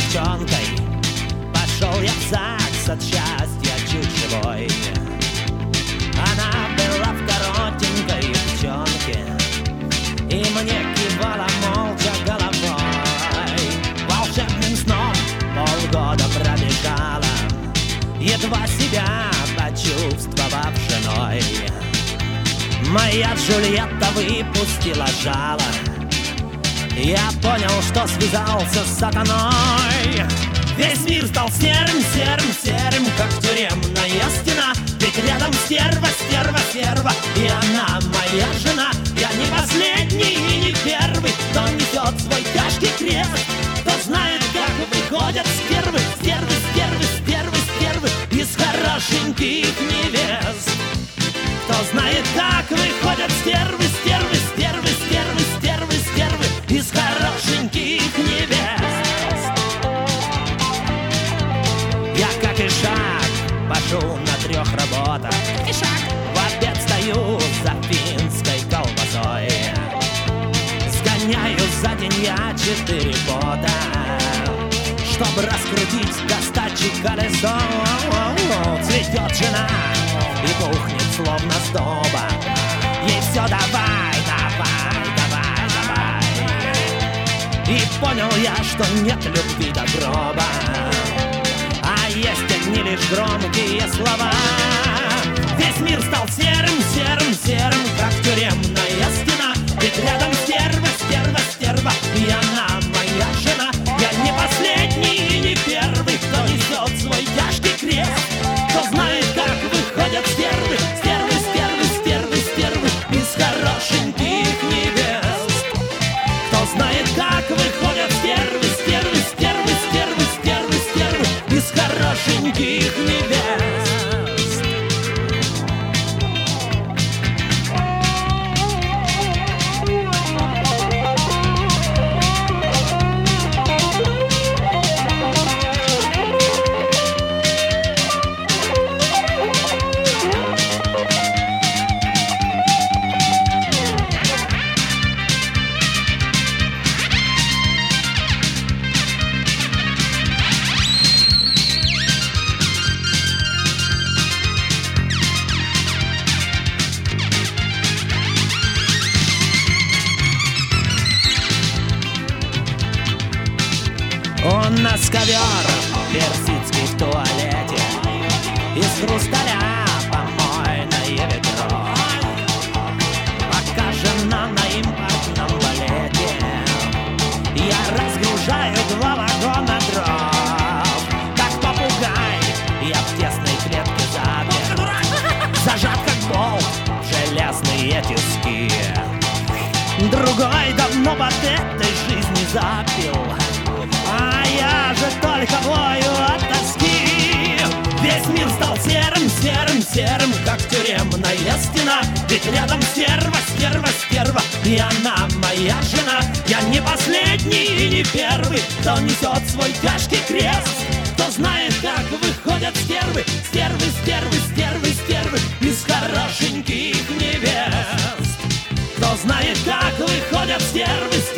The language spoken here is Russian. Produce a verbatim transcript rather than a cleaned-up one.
девчонкой пошел я в ЗАГС от счастья чуть живой. Она была в коротенькой юбчонке и мне кивала молча головой. Волшебным сном полгода пробежала, едва себя почувствовав женой. Моя Джульетта выпустила жало, я понял, что связался с сатаной. Весь мир стал серым, серым, серым, как тюремная стена. Ведь рядом стерва, стерва, стерва, и она моя жена. Я не последний и не первый, кто несет свой тяжкий крест. Кто знает, как выходят стервы, стервы, стервы, стервы, стервы из хорошеньких невест. Кто знает, как выходят стервы, стервы, стервы, стервы, стервы, стервы из хорошеньких невест. Я как и шаг пашу на трех работах, и шаг в обед стою за финской колбасой. Сгоняю за день я четыре года, чтобы раскрутить достачи колесо. Цветет жена и пухнет словно сдоба, ей все давай, давай, давай, давай. И понял я, что нет любви до гроба, а есть одни лишь громкие слова. Весь мир стал серым, серым, серым, как тюремная стена. Ведь рядом стерва, стерва, стерва, и она моя жена. Я не последний и не первый, кто несет свой тяжкий крест. Кто знает, как выходят стервы, стервы, стервы, стервы, стервы из хорошеньких невест. Кто знает, как выходят стервы, стервы, стервы, стервы, стервы, стервы из хорошеньких невест. У нас ковер персидский в туалете, из хрусталя помойное ведро. Пока жена на импортном балете, я разгружаю два вагона дров. Как попугай я в тесной клетке запер, зажат как болт в железные тиски. Другой давно под этой жизни запил, а я же только вою от тоски. Весь мир стал серым, серым, серым, как тюремная стена. Ведь рядом стерва, стерва, стерва, и она моя жена. Я не последний и не первый, кто несет свой тяжкий крест. Кто знает, как выходят стервы, стервы, стервы, стервы, стервы из хорошеньких невест. Кто знает, как выходят стервы,